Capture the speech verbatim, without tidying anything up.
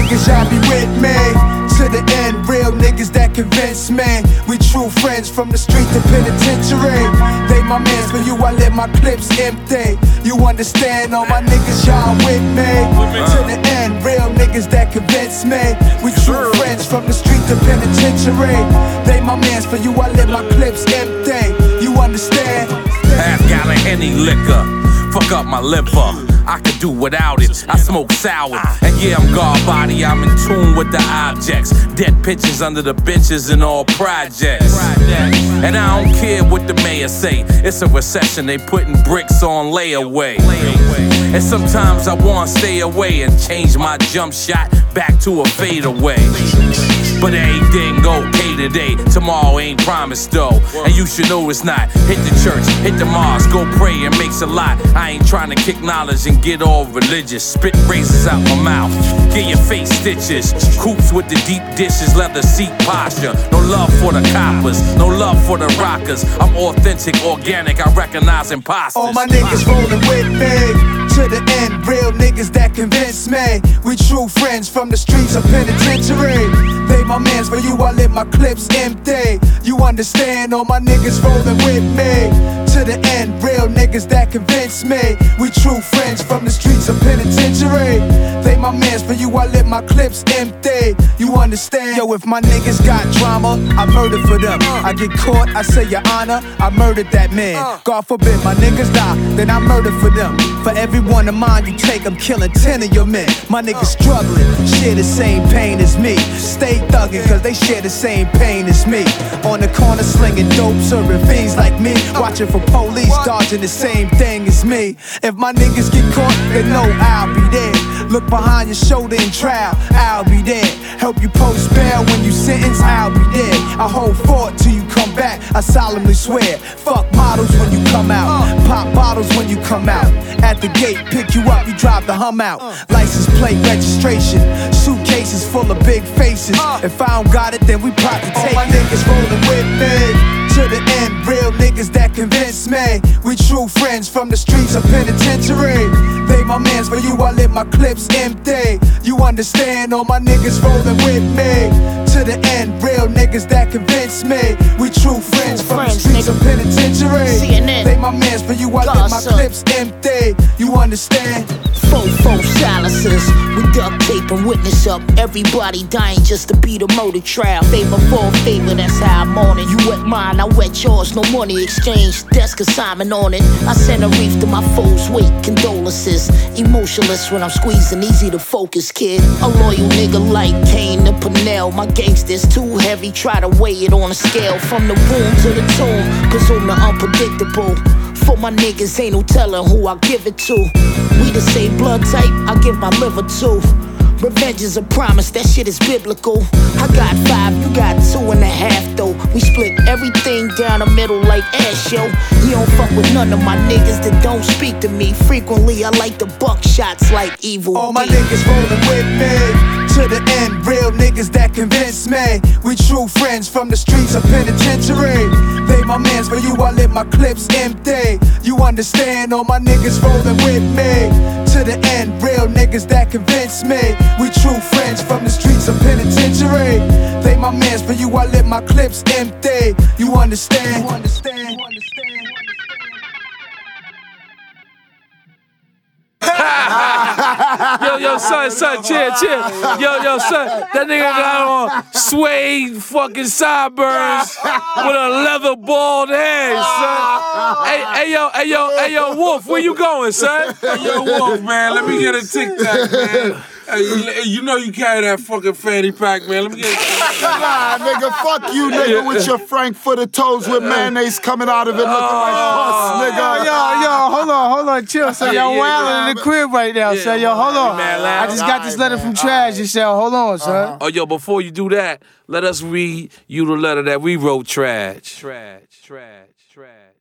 niggas, y'all be with me to the end, real niggas that convince me we true friends from the street to penitentiary. They my mans, for you I let my clips empty. You understand, all my niggas, y'all with me to the end, real niggas that convince me we true friends from the street to penitentiary. They my mans, for you I let my clips empty. You understand? Half gallon Henny liquor, fuck up my liver. I could do without it, I smoke sour. And yeah, I'm guard body, I'm in tune with the objects. Dead pitches under the benches in all projects. And I don't care what the mayor say, it's a recession, they putting bricks on layaway. And sometimes I wanna stay away and change my jump shot back to a fadeaway. But everything okay today, tomorrow ain't promised though. And you should know it's not. Hit the church, hit the mosque, go pray, it makes a lot. I ain't trying to kick knowledge and get all religious. Spit razors out my mouth, get your face stitches. Coops with the deep dishes, leather seat posture. No love for the coppers, no love for the rockers. I'm authentic, organic, I recognize imposters. All my niggas rolling with me to the end, real niggas that convince me we true friends from the streets of penitentiary. They my mans, for you I let my clips empty. You understand, all my niggas rolling with me to the end, real niggas that convince me we true friends from the streets of penitentiary. They my mans, for you I let my clips empty. You understand? Yo, if my niggas got drama, I murder for them. I get caught, I say your honor, I murdered that man. God forbid my niggas die, then I murder for them. For every one of mine you take, I'm killing ten of your men. My niggas struggling, share the same pain as me. Stay thuggin' cause they share the same pain as me. On the corner slinging dope, serving fiends like me. Watching for police, dodging the same thing as me. If my niggas get caught, they know I'll be there. Look behind your shoulder in trial, I'll be there. Help you post bail when you sentence, I'll be there. I hold fort till you come back, I solemnly swear. Fuck models when you come out, pop bottles when you come out. At the gate, pick you up, you drive the hum out. License plate registration, suitcases full of big faces. If I don't got it, then we probably take it. All my niggas rolling with me to the end, real niggas that convince me we true friends from the streets of penitentiary. They my mans, for you I let my clips empty. You understand, all my niggas rolling with me to the end, real niggas that convince me we true friends from the streets of penitentiary. They my mans, for you I let my clips empty. You understand? Fofo silencers, we duct tape and witness up. Everybody dying just to beat a murder trial. Favor for favor, that's how I'm on it. You wet mine, I wet yours, no money exchange. Desk assignment on it. I send a reef to my foes, wait, condolences. Emotionless when I'm squeezing, easy to focus, kid. A loyal nigga like Kane and Pernell. My gangsters too heavy, try to weigh it on a scale. From the womb to the tomb, cause I'm the unpredictable. For my niggas, ain't no telling who I give it to. We the same blood type, I give my liver to. Revenge is a promise, that shit is biblical. I got five, you got two and a half though. We split everything down the middle like ash, yo. You don't fuck with none of my niggas that don't speak to me. Frequently, I like the buck shots like evil. All my niggas rolling with me to the end, real niggas that convince me we true friends from the streets of penitentiary. They my mans, for you I let my clips empty. You understand, all my niggas rolling with me to the end, real niggas that convince me we true friends from the streets of penitentiary. They my mans, for you I let my clips empty. You understand? You understand? You understand? Yo, yo, son, son, chill, chill. Yo, yo, son, that nigga got on suede fucking sideburns with a leather bald head, son. Hey, hey, yo, hey, yo, hey, yo, Wolf, where you going, son? Hey, yo, Wolf, man, let me get a tic tac, man. Hey, you, you know you carry that fucking fanny pack, man. Let me get it. Nah, nigga, fuck you, nigga, with your Frankfurter toes with mayonnaise coming out of it looking like pus, nigga. Yo, yo, hold on, hold on, chill, son. Y'all yeah, wildin' yeah, in the crib right now, yeah, son. Yo, hold on. man, I just got this letter from Trash, you said, hold on, son. Oh, yo, before you do that, let us read you the letter that we wrote, Trash. Trash, trash, trash.